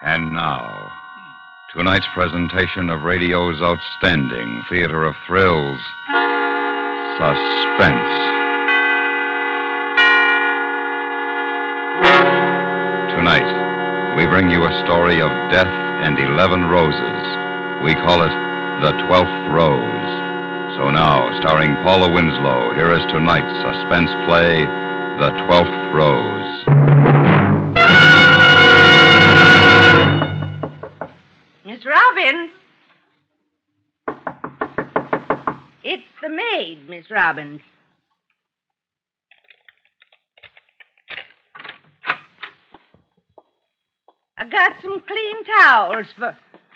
And now, tonight's presentation of radio's outstanding theater of thrills, Suspense. Tonight, we bring you a story of death and 11 roses. We call it The 12th Rose. So now, starring Paula Winslow, here is tonight's suspense play, The 12th Rose. Miss Robbins. It's the maid, Miss Robbins. I got some clean towels for...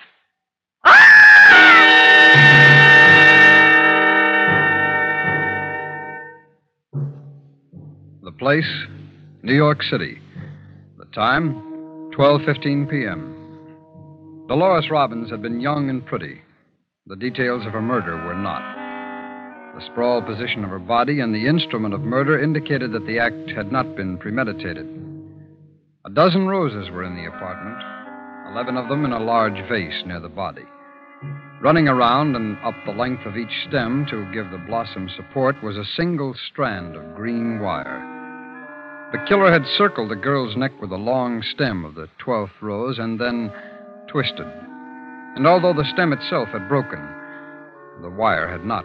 The place, New York City. The time, 12:15 p.m. Dolores Robbins had been young and pretty. The details of her murder were not. The sprawled position of her body and the instrument of murder indicated that the act had not been premeditated. A dozen roses were in the apartment, 11 of them in a large vase near the body. Running around and up the length of each stem to give the blossom support was a single strand of green wire. The killer had circled the girl's neck with a long stem of the 12th rose and then twisted. And although the stem itself had broken, the wire had not.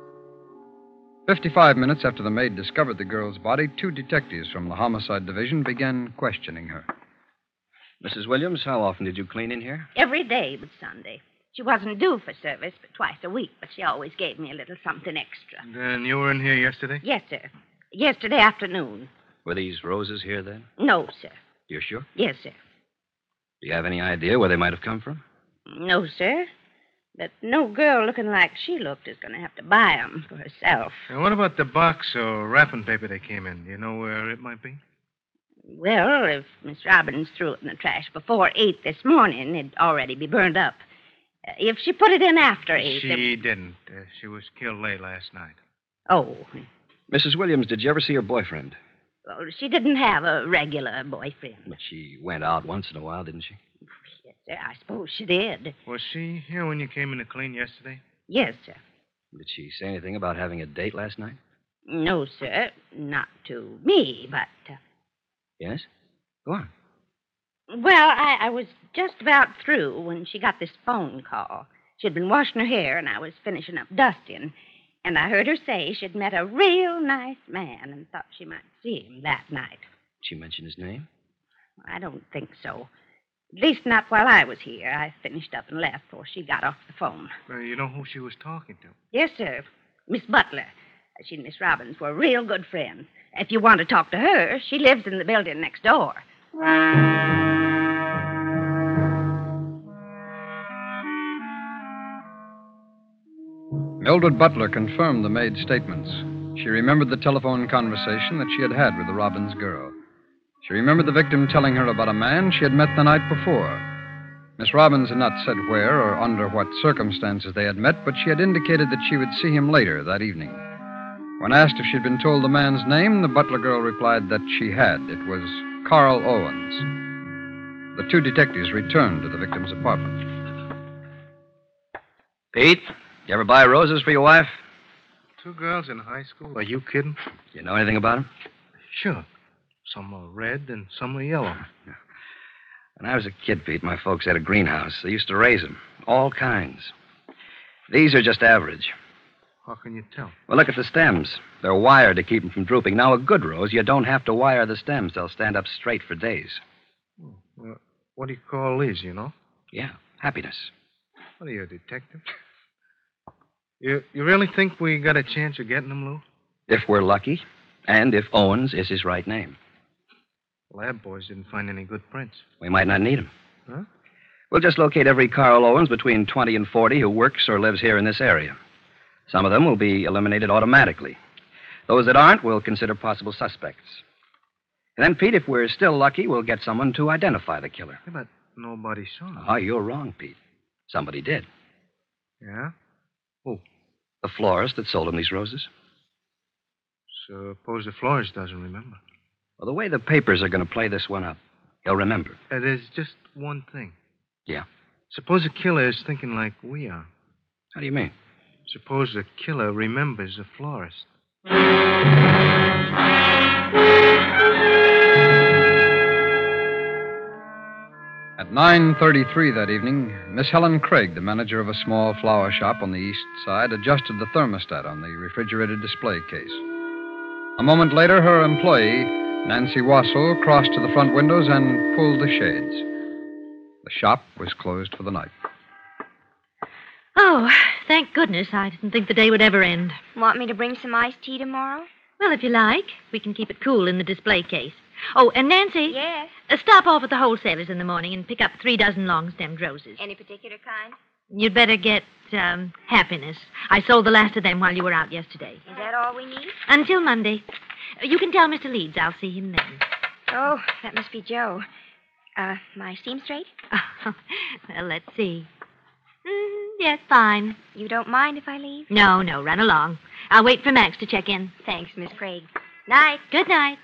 55 minutes after the maid discovered the girl's body, 2 detectives from the Homicide Division began questioning her. Mrs. Williams, how often did you clean in here? Every day but Sunday. She wasn't due for service but twice a week, but she always gave me a little something extra. Then you were in here yesterday? Yes, sir. Yesterday afternoon. Were these roses here then? No, sir. You're sure? Yes, sir. Do you have any idea where they might have come from? No, sir. But no girl looking like she looked is going to have to buy 'em for herself. And what about the box or wrapping paper they came in? Do you know where it might be? Well, if Miss Robbins threw it in the trash before 8 this morning, it'd already be burned up. If she put it in after 8... She didn't. She was killed late last night. Oh. Mrs. Williams, did you ever see her boyfriend? Well, she didn't have a regular boyfriend. But she went out once in a while, didn't she? Yes, sir. I suppose she did. Was she here when you came in to clean yesterday? Yes, sir. Did she say anything about having a date last night? No, sir. Not to me, but... Yes? Go on. Well, I was just about through when she got this phone call. She'd been washing her hair, and I was finishing up dusting. And I heard her say she'd met a real nice man and thought she might see him that night. Did she mention his name? I don't think so. At least not while I was here. I finished up and left before she got off the phone. You know who she was talking to? Yes, sir. Miss Butler. She and Miss Robbins were real good friends. If you want to talk to her, she lives in the building next door. Mildred Butler confirmed the maid's statements. She remembered the telephone conversation that she had had with the Robbins girl. She remembered the victim telling her about a man she had met the night before. Miss Robbins had not said where or under what circumstances they had met, but she had indicated that she would see him later that evening. When asked if she'd been told the man's name, the Butler girl replied that she had. It was Carl Owens. The 2 detectives returned to the victim's apartment. Pete, you ever buy roses for your wife? 2 girls in high school? Are you kidding? You know anything about them? Sure. Some are red and some are yellow. When I was a kid, Pete, my folks had a greenhouse. They used to raise them, all kinds. These are just average. How can you tell? Well, look at the stems. They're wired to keep them from drooping. Now, a good rose, you don't have to wire the stems. They'll stand up straight for days. Well, what do you call these, you know? Yeah, happiness. What are you, a detective? You really think we got a chance of getting them, Lou? If we're lucky, and if Owens is his right name. Lab boys didn't find any good prints. We might not need them. Huh? We'll just locate every Carl Owens between 20 and 40 who works or lives here in this area. Some of them will be eliminated automatically. Those that aren't, we'll consider possible suspects. And then, Pete, if we're still lucky, we'll get someone to identify the killer. Yeah, but nobody saw him. Oh, you're wrong, Pete. Somebody did. Yeah? Who? The florist that sold him these roses. Suppose the florist doesn't remember. Well, the way the papers are going to play this one up, He'll remember. There's just one thing. Yeah? Suppose the killer is thinking like we are. How do you mean? Suppose the killer remembers the florist. At 9:33 that evening, Miss Helen Craig, the manager of a small flower shop on the east side, adjusted the thermostat on the refrigerated display case. A moment later, her employee, Nancy Wassel, crossed to the front windows and pulled the shades. The shop was closed for the night. Oh, thank goodness. I didn't think the day would ever end. Want me to bring some iced tea tomorrow? Well, if you like, we can keep it cool in the display case. Oh, and Nancy. Yes. Stop off at the wholesalers in the morning and pick up 3 dozen long-stemmed roses. Any particular kind? You'd better get, Happiness. I sold the last of them while you were out yesterday. Is that all we need? Until Monday. You can tell Mr. Leeds I'll see him then. Oh, that must be Joe. My seam straight? Well, let's see. Yes, fine. You don't mind if I leave? No, run along. I'll wait for Max to check in. Thanks, Miss Craig. Night. Good night.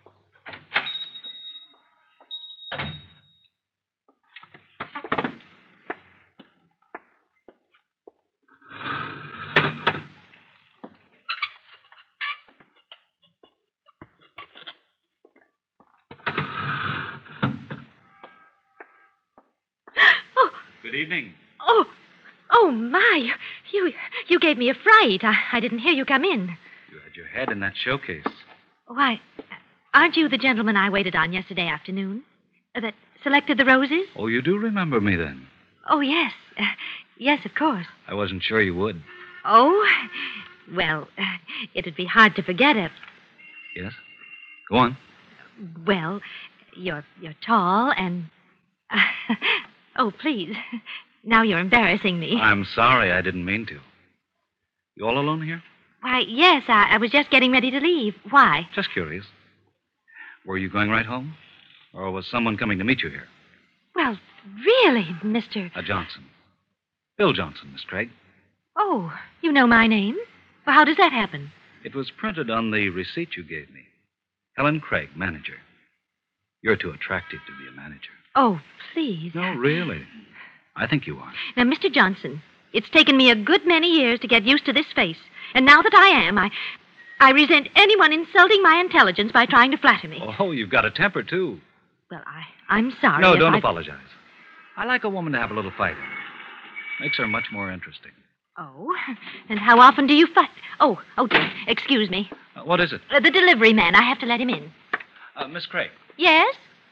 Good evening. Oh, my. You gave me a fright. I didn't hear you come in. You had your head in that showcase. Why, aren't you the gentleman I waited on yesterday afternoon? That selected the roses? Oh, you do remember me then? Oh, yes. Yes, of course. I wasn't sure you would. Oh, well, it'd be hard to forget it. Yes? Go on. Well, you're tall and... Oh, please. Now you're embarrassing me. I'm sorry. I didn't mean to. You all alone here? Why, yes, I was just getting ready to leave. Why? Just curious. Were you going right home? Or was someone coming to meet you here? Well, really, Mr. Johnson. Bill Johnson, Miss Craig. Oh, you know my name? Well, how does that happen? It was printed on the receipt you gave me. Helen Craig, manager. You're too attractive to be a manager. Oh, please. No, really. I think you are. Now, Mr. Johnson, it's taken me a good many years to get used to this face. And now that I am, I resent anyone insulting my intelligence by trying to flatter me. Oh, you've got a temper, too. Well, I'm sorry. No, if don't I... apologize. I like a woman to have a little fight in her. Makes her much more interesting. Oh, and how often do you fight? Oh, dear. Excuse me. What is it? The delivery man. I have to let him in. Miss Craig, Yes?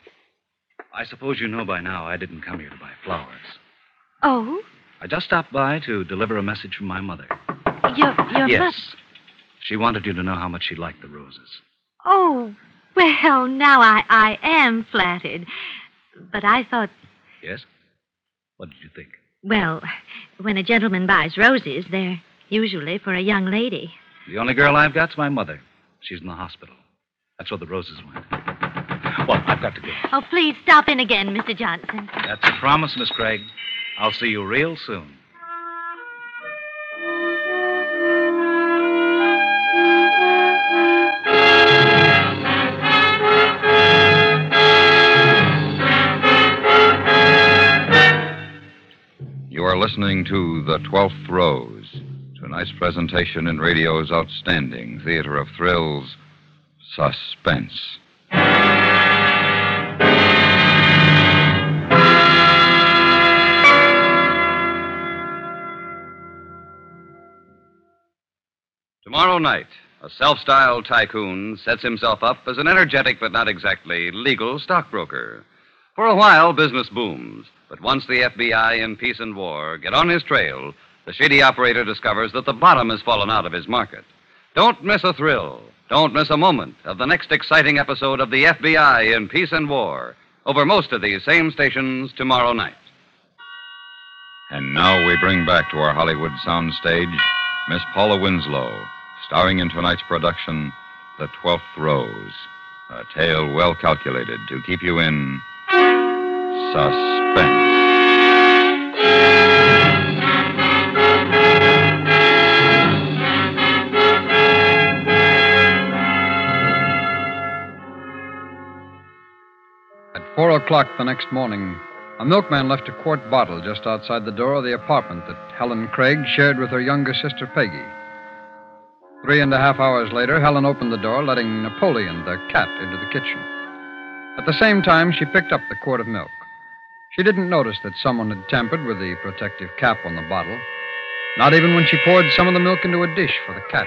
I suppose you know by now I didn't come here to buy flowers. Oh? I just stopped by to deliver a message from my mother. Your Yes. mother... She wanted you to know how much she liked the roses. Oh, well, now I am flattered. But I thought, Yes? What did you think? well, when a gentleman buys roses, they're usually for a young lady. The only girl I've got's my mother. She's in the hospital. That's where the roses went. Well, I've got to go. Oh, please stop in again, Mr. Johnson. That's a promise, Miss Craig. I'll see you real soon. You are listening to The 12th Rose, tonight's presentation in radio's outstanding theater of thrills, Suspense. Tomorrow night, a self-styled tycoon sets himself up as an energetic but not exactly legal stockbroker. For a while, business booms. But once the FBI in peace and war get on his trail, the shady operator discovers that the bottom has fallen out of his market. Don't miss a thrill. Don't miss a moment of the next exciting episode of the FBI in peace and war over most of these same stations tomorrow night. And now we bring back to our Hollywood soundstage Miss Paula Winslow, starring in tonight's production, The 12th Rose, a tale well calculated to keep you in suspense. At 4 o'clock the next morning, a milkman left a quart bottle just outside the door of the apartment that Helen Craig shared with her younger sister, Peggy. 3.5 hours later, Helen opened the door, letting Napoleon, the cat, into the kitchen. At the same time, she picked up the quart of milk. She didn't notice that someone had tampered with the protective cap on the bottle, not even when she poured some of the milk into a dish for the cat.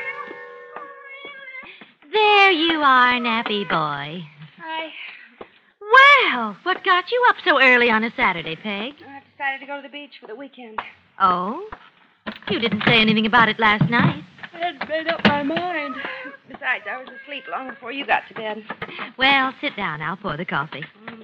There you are, nappy boy. Hi. Well, what got you up so early on a Saturday, Peg? I decided to go to the beach for the weekend. Oh? You didn't say anything about it last night. I had made up my mind. Besides, I was asleep long before you got to bed. Well, sit down. I'll pour the coffee.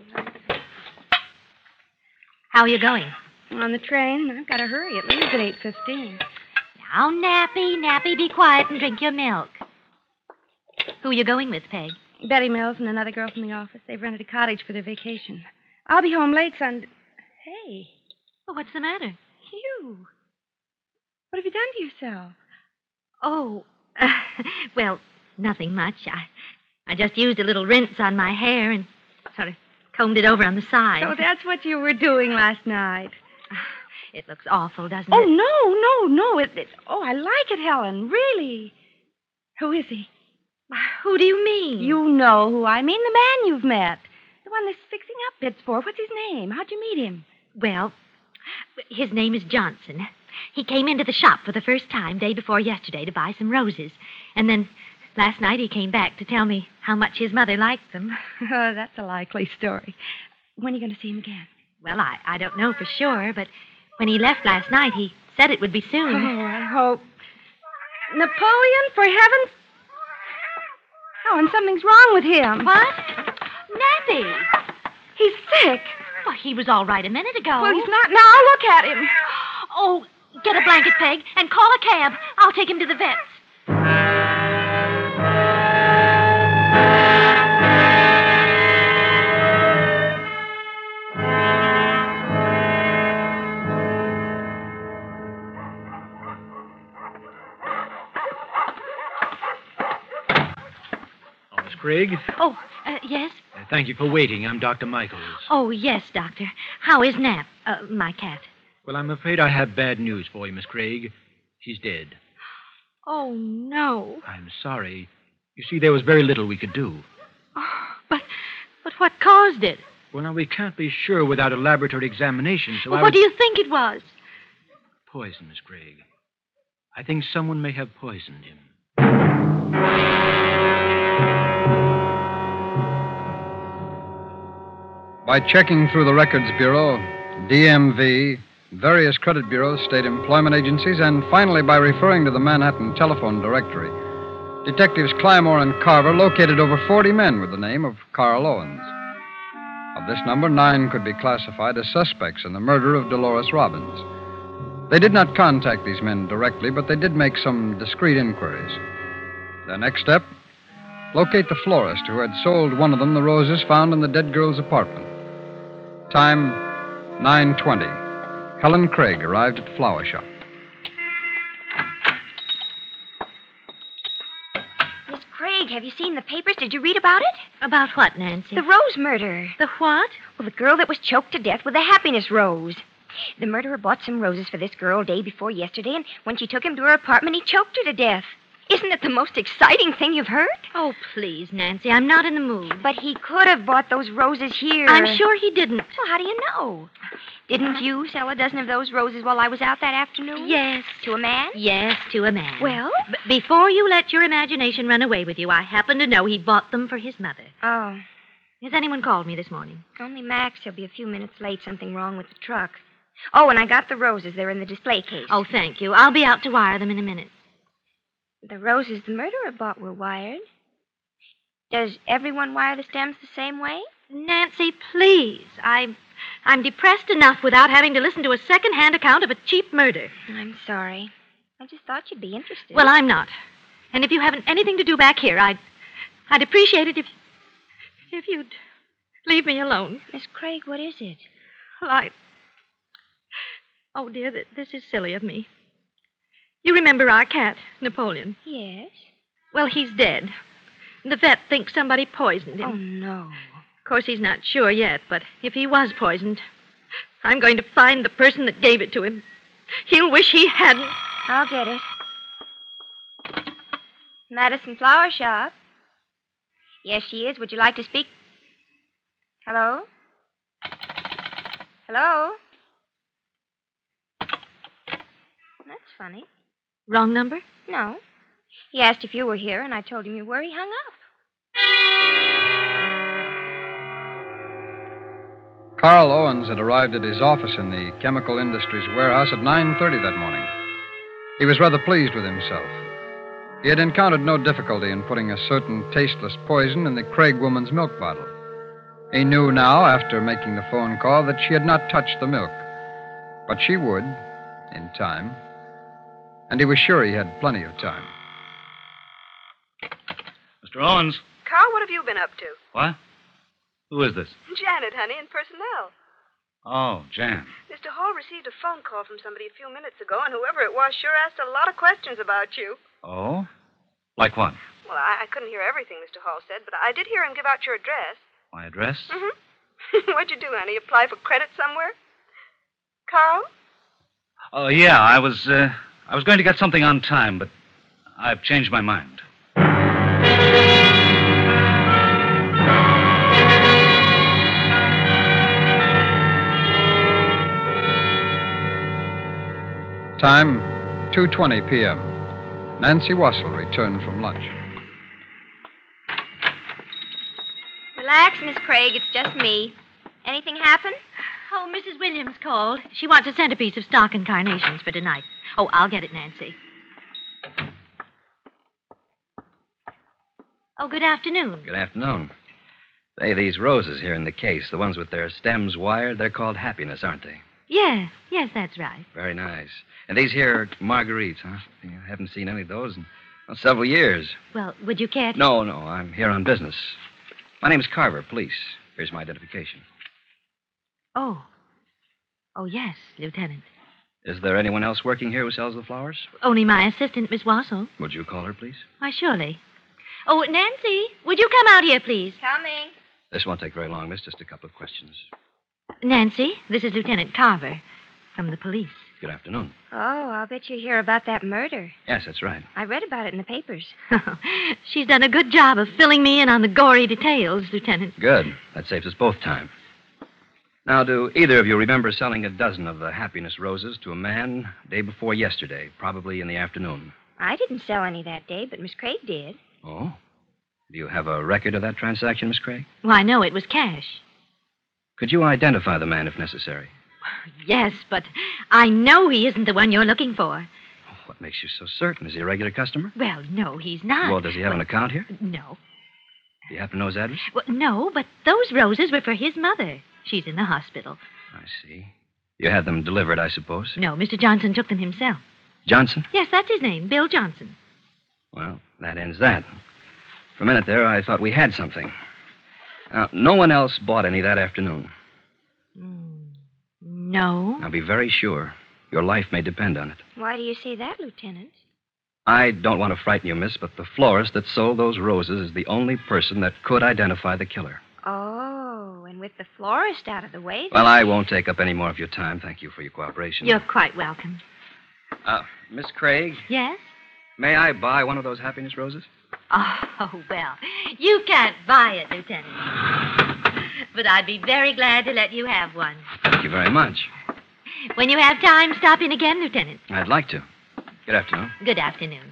How are you going? On the train. I've got to hurry. It leaves at 8:15. Now, Nappy, be quiet and drink your milk. Who are you going with, Peg? Betty Mills and another girl from the office. They've rented a cottage for their vacation. I'll be home late Sunday. Hey, Well, what's the matter? you. What have you done to yourself? Oh, well, nothing much. I just used a little rinse on my hair and sort of combed it over on the side. So that's what you were doing last night. It looks awful, doesn't Oh, it? no. I like it, Helen. Really. Who is he? Who do you mean? You know who I mean. The man you've met. The one that's fixing up bits for. What's his name? How'd you meet him? Well, his name is Johnson. He came into the shop for the first time day before yesterday to buy some roses. And then last night he came back to tell me how much his mother liked them. Oh, that's a likely story. When are you going to see him again? Well, I don't know for sure, but when he left last night, he said it would be soon. Oh, I hope. Napoleon, for heaven's... Oh, and something's wrong with him. What? Nappy! He's sick. Well, he was all right a minute ago. Well, he's not now. Look at him. Oh, get a blanket, Peg, and call a cab. I'll take him to the vet's. Miss Craig, Oh, yes? thank you for waiting. I'm Dr. Michaels. Oh, yes, Doctor. How is Nap, my cat? Well, I'm afraid I have bad news for you, Miss Craig. She's dead. Oh, no. I'm sorry. You see, there was very little we could do. Oh, but what caused it? Well, now, we can't be sure without a laboratory examination, so What do you think it was? Poison, Miss Craig. I think someone may have poisoned him. By checking through the Records Bureau, DMV, various credit bureaus, state employment agencies, and finally by referring to the Manhattan telephone directory, Detectives Clymore and Carver located over 40 men with the name of Carl Owens. Of this number, 9 could be classified as suspects in the murder of Dolores Robbins. They did not contact these men directly, but they did make some discreet inquiries. Their next step, locate the florist who had sold one of them the roses found in the dead girl's apartment. Time, 9:20. Helen Craig arrived at the flower shop. Miss Craig, have you seen the papers? Did you read about it? About what, Nancy? The Rose murder. The what? Well, the girl that was choked to death with a happiness rose. The murderer bought some roses for this girl day before yesterday, and when she took him to her apartment, he choked her to death. Isn't it the most exciting thing you've heard? Oh, please, Nancy, I'm not in the mood. But he could have bought those roses here. I'm sure he didn't. Well, how do you know? Didn't you sell a dozen of those roses while I was out that afternoon? Yes. To a man? Yes, to a man. Well? Before you let your imagination run away with you, I happen to know he bought them for his mother. Oh, Has anyone called me this morning? only Max. He'll be a few minutes late. Something wrong with the truck. Oh, and I got the roses. They're in the display case. Oh, thank you. I'll be out to wire them in a minute. The roses the murderer bought were wired. Does everyone wire the stems the same way? Nancy, please. I'm depressed enough without having to listen to a second-hand account of a cheap murder. I'm sorry. I just thought you'd be interested. Well, I'm not. And if you haven't anything to do back here, I'd appreciate it if you'd leave me alone. Miss Craig, what is it? Well, Oh, dear, this is silly of me. You remember our cat, Napoleon? Yes. Well, he's dead. The vet thinks somebody poisoned him. Oh, no. Of course, he's not sure yet, but if he was poisoned, I'm going to find the person that gave it to him. He'll wish he hadn't. I'll get it. Madison Flower Shop. Yes, she is. Would you like to speak? Hello? Hello? That's funny. Wrong number? No. He asked if you were here, and I told him you were. He hung up. Carl Owens had arrived at his office in the chemical industries warehouse at 9:30 that morning. He was rather pleased with himself. He had encountered no difficulty in putting a certain tasteless poison in the Craig woman's milk bottle. He knew now, after making the phone call, that she had not touched the milk. But she would, in time. And he was sure he had plenty of time. Mr. Owens. Carl, what have you been up to? What? Who is this? Janet, honey, in personnel. Oh, Jan. Mr. Hall received a phone call from somebody a few minutes ago, and whoever it was sure asked a lot of questions about you. Oh? Like what? Well, I couldn't hear everything Mr. Hall said, but I did hear him give out your address. My address? Mm-hmm. What'd you do, honey? Apply for credit somewhere? Carl? Oh, yeah, I was going to get something on time, but I've changed my mind. Time, 2:20 p.m. Nancy Wassell returned from lunch. Relax, Miss Craig. It's just me. Anything happen? Oh, Mrs. Williams called. She wants a centerpiece of stock and carnations for tonight. Oh, I'll get it, Nancy. Oh, good afternoon. Good afternoon. Say, these roses here in the case, the ones with their stems wired, they're called happiness, aren't they? Yes, that's right. Very nice. And these here are marguerites, huh? I haven't seen any of those in several years. Well, would you care to... No, I'm here on business. My name's Carver, police. Here's my identification. Oh, yes, Lieutenant. Is there anyone else working here who sells the flowers? Only my assistant, Miss Wassell. Would you call her, please? Why, surely. Oh, Nancy, would you come out here, please? Coming. This won't take very long, miss. Just a couple of questions. Nancy, this is Lieutenant Carver from the police. Good afternoon. Oh, I'll bet you hear about that murder. Yes, that's right. I read about it in the papers. She's done a good job of filling me in on the gory details, Lieutenant. Good. That saves us both time. Now, do either of you remember selling a dozen of the happiness roses to a man day before yesterday, probably in the afternoon? I didn't sell any that day, but Miss Craig did. Oh? Do you have a record of that transaction, Miss Craig? Why, no, it was cash. Could you identify the man if necessary? Yes, but I know he isn't the one you're looking for. Oh, what makes you so certain? Is he a regular customer? Well, no, he's not. Well, does he have an account here? No. Do you happen to know his address? Well, no, but those roses were for his mother. She's in the hospital. I see. You had them delivered, I suppose? No, Mr. Johnson took them himself. Johnson? Yes, that's his name, Bill Johnson. Well, that ends that. For a minute there, I thought we had something. Now, no one else bought any that afternoon. No. Now, be very sure. Your life may depend on it. Why do you say that, Lieutenant? I don't want to frighten you, miss, but the florist that sold those roses is the only person that could identify the killer. Oh, and with the florist out of the way... Well, I won't take up any more of your time. Thank you for your cooperation. You're quite welcome. Miss Craig, Yes? may I buy one of those happiness roses? Oh, well, you can't buy it, Lieutenant. But I'd be very glad to let you have one. Thank you very much. When you have time, stop in again, Lieutenant. I'd like to. Good afternoon. Good afternoon.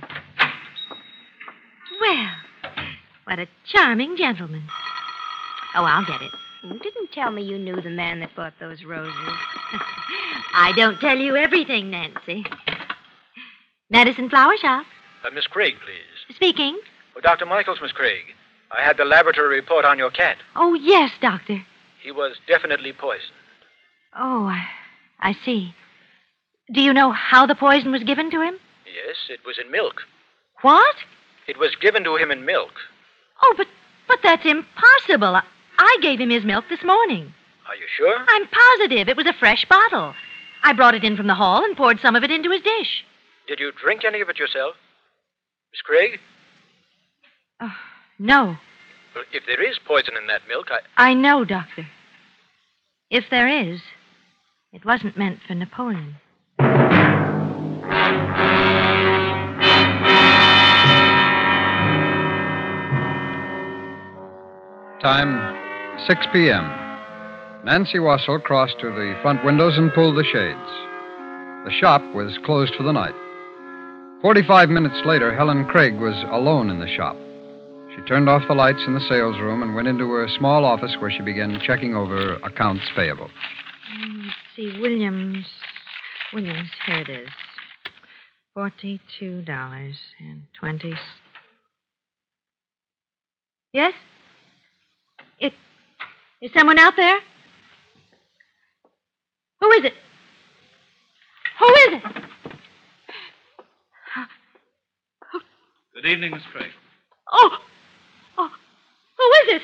Well, what a charming gentleman. Oh, I'll get it. You didn't tell me you knew the man that bought those roses. I don't tell you everything, Nancy. Madison Flower Shop. Miss Craig, please. Speaking. Oh, Dr. Michaels, Miss Craig. I had the laboratory report on your cat. Oh, yes, Doctor. He was definitely poisoned. Oh, I see. Do you know how the poison was given to him? Yes, it was in milk. What? It was given to him in milk. Oh, but that's impossible. I gave him his milk this morning. Are you sure? I'm positive. It was a fresh bottle. I brought it in from the hall and poured some of it into his dish. Did you drink any of it yourself? Miss Craig? No. Well, if there is poison in that milk, I know, Doctor. If there is, it wasn't meant for Napoleon. Time, 6 p.m. Nancy Wassell crossed to the front windows and pulled the shades. The shop was closed for the night. 45 minutes later, Helen Craig was alone in the shop. She turned off the lights in the sales room and went into her small office where she began checking over accounts payable. Let's see, Williams, here it is. $42.20. Yes? Is someone out there? Who is it? Who is it? Good evening, Miss Craig. Oh, who is it?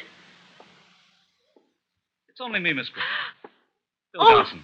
It's only me, Miss Craig. Bill Oh. Johnson.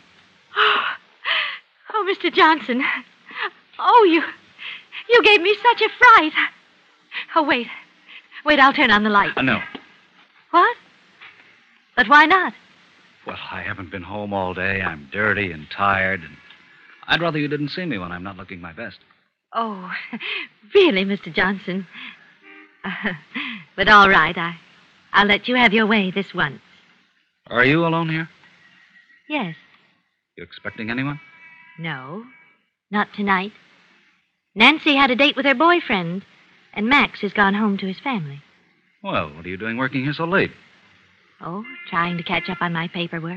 Oh, Mr. Johnson. Oh, you gave me such a fright. Oh, wait, I'll turn on the light. No. What? But why not? Well, I haven't been home all day. I'm dirty and tired, and I'd rather you didn't see me when I'm not looking my best. Oh, really, Mr. Johnson. But all right, I'll let you have your way this once. Are you alone here? Yes. You expecting anyone? No, not tonight. Nancy had a date with her boyfriend, and Max has gone home to his family. Well, what are you doing working here so late? Oh, trying to catch up on my paperwork.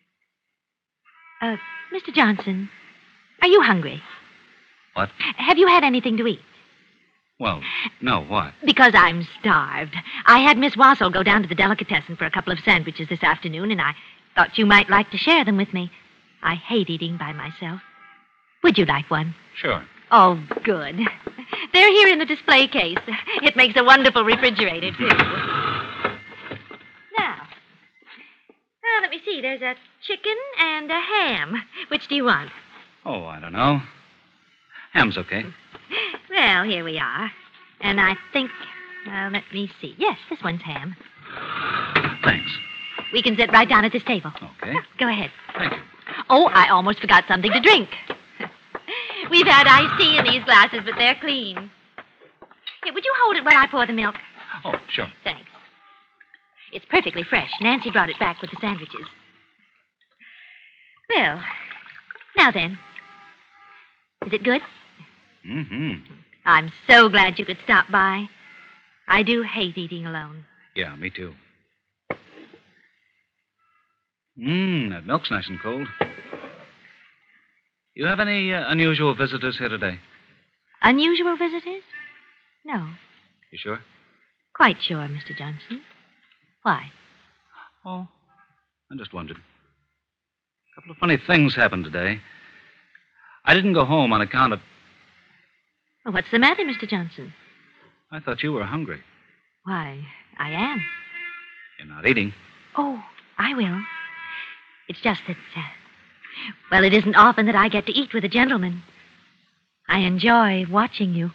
Mr. Johnson, are you hungry? What? Have you had anything to eat? Well, no, what? Because I'm starved. I had Miss Wassell go down to the delicatessen for a couple of sandwiches this afternoon, and I thought you might like to share them with me. I hate eating by myself. Would you like one? Sure. Oh, good. They're here in the display case. It makes a wonderful refrigerator, too. Now, let me see. There's a chicken and a ham. Which do you want? Oh, I don't know. Ham's okay. Well, here we are. And I think, let me see. Yes, this one's ham. Thanks. We can sit right down at this table. Okay. Go ahead. Thank you. Oh, I almost forgot something to drink. We've had iced tea in these glasses, but they're clean. Here, would you hold it while I pour the milk? Oh, sure. Thanks. It's perfectly fresh. Nancy brought it back with the sandwiches. Well, now then. Is it good? Mm-hmm. I'm so glad you could stop by. I do hate eating alone. Yeah, me too. That milk's nice and cold. You have any unusual visitors here today? Unusual visitors? No. You sure? Quite sure, Mr. Johnson. Why? Oh, I just wondered. A couple of funny things happened today. I didn't go home on account of... Well, what's the matter, Mr. Johnson? I thought you were hungry. Why, I am. You're not eating. Oh, I will. It's just that, well, it isn't often that I get to eat with a gentleman. I enjoy watching you.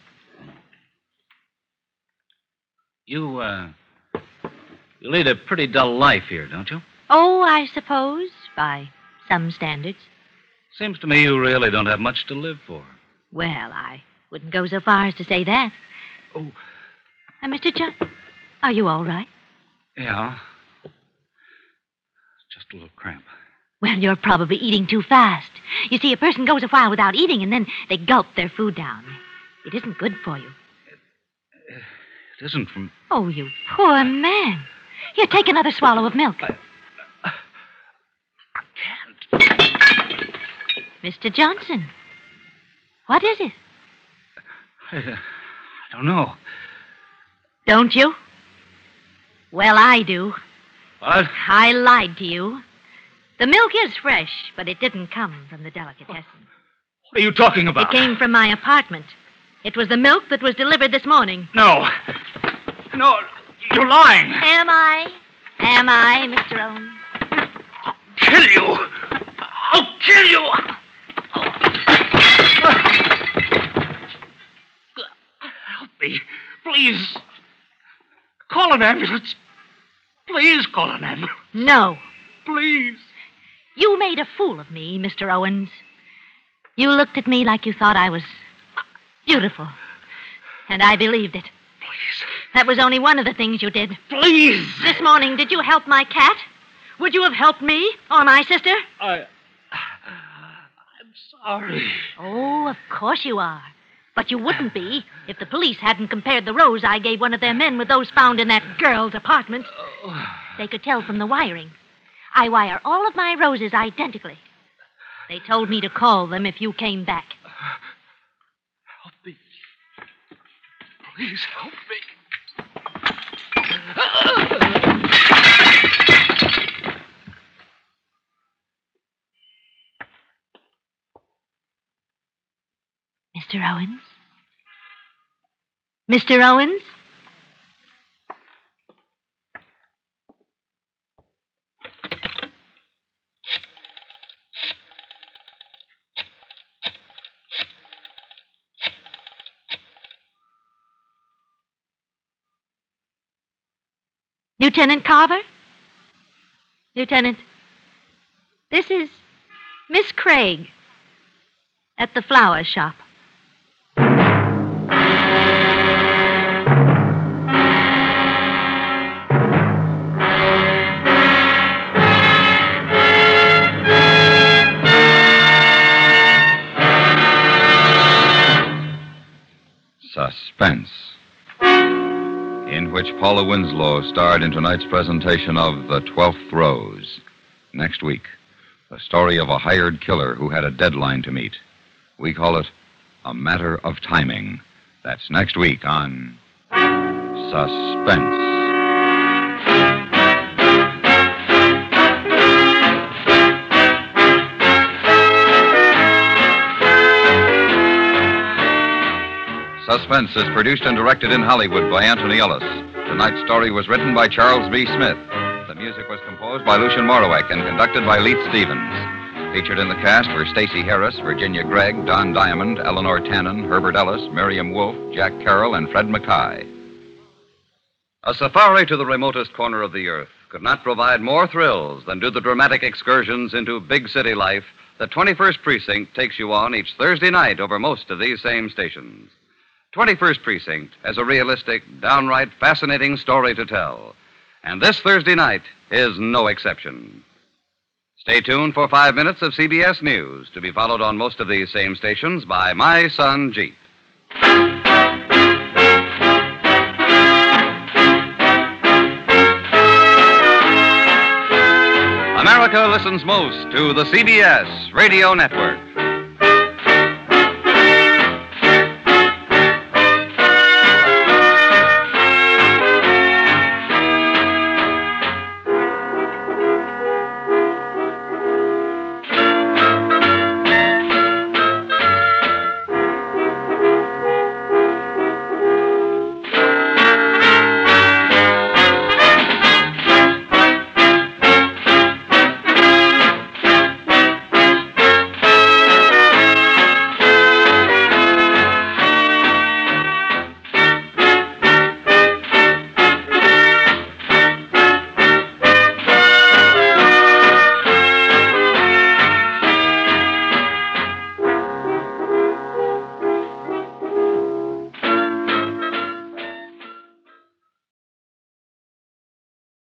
You lead a pretty dull life here, don't you? Oh, I suppose, by some standards. Seems to me you really don't have much to live for. Well, I wouldn't go so far as to say that. Oh. Mr. Johnson, are you all right? Yeah. Just a little cramp. Well, you're probably eating too fast. You see, a person goes a while without eating, and then they gulp their food down. It isn't good for you. It isn't from... Oh, you poor man. Here, take another swallow of milk. I can't. Mr. Johnson, what is it? I don't know. Don't you? Well, I do. What? I lied to you. The milk is fresh, but it didn't come from the delicatessen. What are you talking about? It came from my apartment. It was the milk that was delivered this morning. No. No, you're lying. Am I? Am I, Mr. Owen? I'll kill you. I'll kill you. Help me, please. Call an ambulance. Please call an ambulance. No. Please. You made a fool of me, Mr. Owens. You looked at me like you thought I was beautiful. And I believed it. Please. That was only one of the things you did. Please. This morning, did you help my cat? Would you have helped me or my sister? I'm sorry. Oh, of course you are. But you wouldn't be if the police hadn't compared the rose I gave one of their men with those found in that girl's apartment. They could tell from the wiring. I wire all of my roses identically. They told me to call them if you came back. Help me. Please help me. Mr. Owens? Mr. Owens? Lieutenant Carver? Lieutenant, this is Miss Craig at the flower shop. Suspense, in which Paula Winslow starred in tonight's presentation of The 12th Rose. Next week, the story of a hired killer who had a deadline to meet. We call it A Matter of Timing. That's next week on Suspense. Suspense is produced and directed in Hollywood by Anthony Ellis. Tonight's story was written by Charles B. Smith. The music was composed by Lucian Morowek and conducted by Leith Stevens. Featured in the cast were Stacey Harris, Virginia Gregg, Don Diamond, Eleanor Tannen, Herbert Ellis, Miriam Wolfe, Jack Carroll, and Fred Mackay. A safari to the remotest corner of the earth could not provide more thrills than do the dramatic excursions into big city life that 21st Precinct takes you on each Thursday night over most of these same stations. 21st Precinct has a realistic, downright fascinating story to tell. And this Thursday night is no exception. Stay tuned for 5 minutes of CBS News, to be followed on most of these same stations by My Son Jeep. America listens most to the CBS Radio Network.